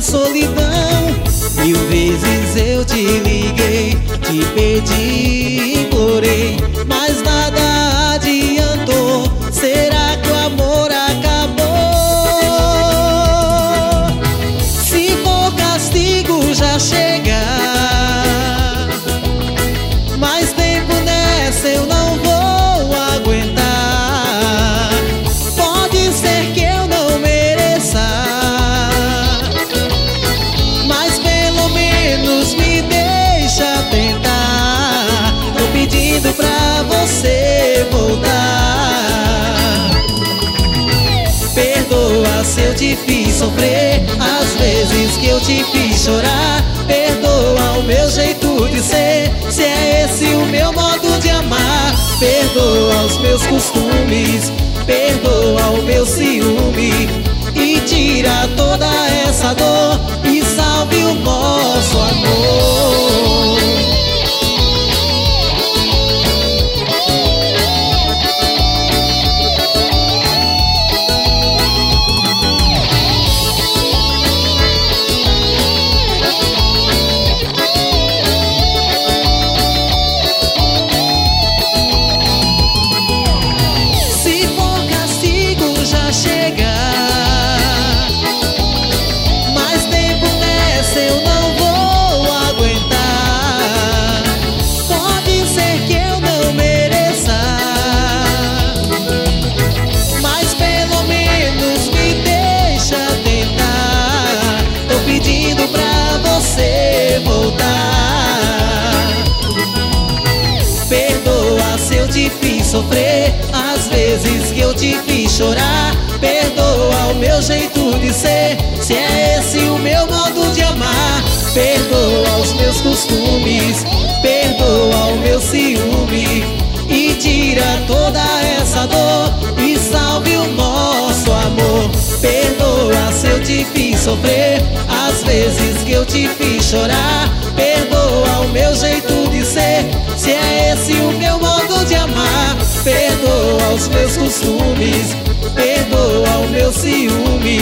solidão. 1000 vezes eu te liguei, te pedi, implorei, mas nada adiantou. Será que o amor acabou? Se for castigo já chega, mais tempo nessa eu não vou aguentar. Pode ser que eu não mereça, mas pelo menos me deixa tentar. Tô pedindo pra você voltar. Perdoa se eu te fiz sofrer, as vezes que eu te fiz chorar. Perdoa o meu jeito de ser, se é esse o meu modo de amar. Perdoa os meus costumes, perdoa o meu ciúme, e tira toda essa dor e salve o nosso amor. Perdoa se eu te fiz sofrer, as vezes que eu te fiz chorar. Perdoa o meu jeito de ser, se é esse o meu modo de amar. Perdoa os meus costumes, perdoa o meu ciúme, e tira toda essa dor e salve o nosso amor. Perdoa se eu te fiz sofrer, as vezes que eu te fiz chorar. Perdoa o meu jeito de ser, se é esse o meu modo de amar. Perdoa os meus costumes, perdoa o meu ciúme,